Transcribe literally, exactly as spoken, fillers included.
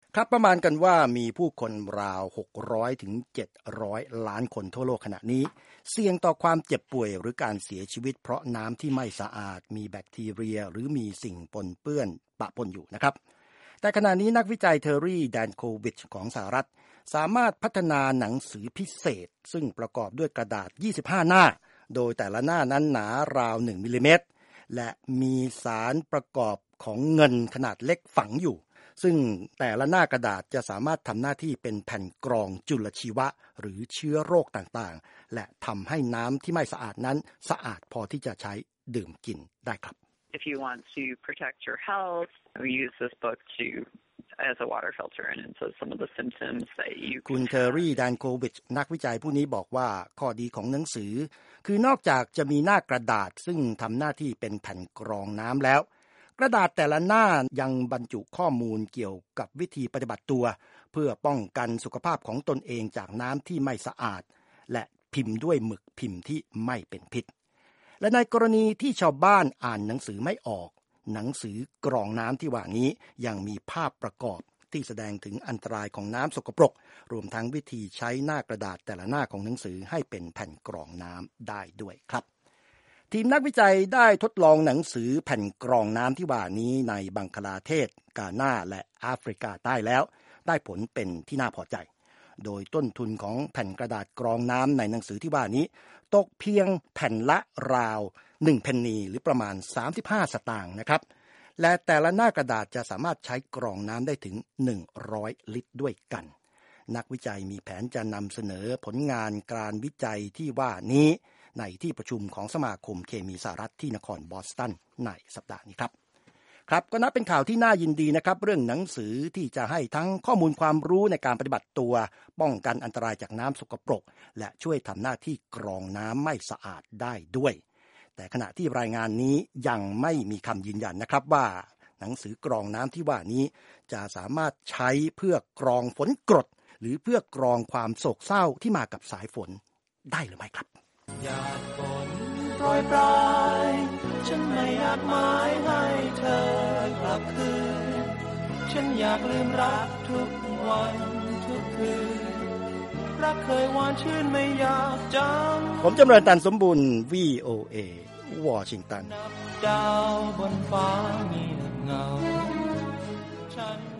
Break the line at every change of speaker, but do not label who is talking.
ครับประมาณกันว่ามีผู้คนราวหกร้อยถึงเจ็ดร้อยล้านคนทั่วโลกขณะนี้เสี่ยงต่อความเจ็บป่วยหรือการเสียชีวิตเพราะน้ำที่ไม่สะอาดมีแบคทีเรียหรือมีสิ่งปนเปื้อนปะปนอยู่นะครับแต่ขณะนี้นักวิจัยเทอร์รี่แดนโควิชของสหรัฐสามารถพัฒนาหนังสือพิเศษซึ่งประกอบด้วยกระดาษยี่สิบห้าหน้าโดยแต่ละหน้านั้นหนาราวหนึ่งมิลลิเมตรและมีสารประกอบของเงินขนาดเล็กฝังอยู่ซึ่งแต่ละหน้ากระดาษจะสามารถทำหน้าที่เป็นแผ่นกรองจุลชีวะหรือเชื้อโรคต่างๆและทำให้น้ำที่ไม่สะอาดนั้นสะอาดพอที่จะใช้ดื่มกินได้ครับ
If you want to protect your health, we use this book to as a water filter and so some of the symptoms that you
คุณเทอร์รี่แดนโควิชนักวิจัยผู้นี้บอกว่าข้อดีของหนังสือคือนอกจากจะมีหน้ากระดาษซึ่งทำหน้าที่เป็นแผ่นกรองน้ำแล้วกระดาษแต่ละหน้ายังบรรจุข้อมูลเกี่ยวกับวิธีปฏิบัติตัวเพื่อป้องกันสุขภาพของตนเองจากน้ำที่ไม่สะอาดและพิมพ์ด้วยหมึกพิมพ์ที่ไม่เป็นพิษและในกรณีที่ชาวบ้านอ่านหนังสือไม่ออกหนังสือกรองน้ำที่ว่านี้ยังมีภาพประกอบที่แสดงถึงอันตรายของน้ำสกปรกรวมทั้งวิธีใช้หน้ากระดาษแต่ละหน้าของหนังสือให้เป็นแผ่นกรองน้ำได้ด้วยครับทีมนักวิจัยได้ทดลองหนังสือแผ่นกรองน้ำที่ว่านี้ในบังคลาเทศกานาและแอฟริกาใต้แล้วได้ผลเป็นที่น่าพอใจโดยต้นทุนของแผ่นกระดาษกรองน้ำในหนังสือที่ว่านี้ตกเพียงแผ่นละราวหนึ่งเพนนีหรือประมาณสามสิบห้าสตางค์นะครับและแต่ละหน้ากระดาษจะสามารถใช้กรองน้ำได้ถึงหนึ่งร้อยลิตรด้วยกันนักวิจัยมีแผนจะนำเสนอผลงานการวิจัยที่ว่านี้ในที่ประชุมของสมาคมเคมีสหรัฐที่นครบอสตันในสัปดาห์นี้ครับครับก็นับเป็นข่าวที่น่ายินดีนะครับเรื่องหนังสือที่จะให้ทั้งข้อมูลความรู้ในการปฏิบัติตัวป้องกันอันตรายจากน้ำสกปรกและช่วยทำหน้าที่กรองน้ำไม่สะอาดได้ด้วยแต่ขณะที่รายงานนี้ยังไม่มีคำยืนยันนะครับว่าหนังสือกรองน้ำที่ว่านี้จะสามารถใช้เพื่อกรองฝนกรดหรือเพื่อกรองความโศกเศร้าที่มากับสายฝนได้หรือไม่ครับ
หยาดฝนโปรยปลายฉันไม่อยากหมายให้เธอกลับคืนฉันอยากลืมรักทุกวันทุกคืนรักเคยหวานชื่นไม่อยากจำ
ผมจำเริญตันสมบูรณ์ วี โอ เอ วอชิงตัน
ดาวบนฟ้าเงียบเหงา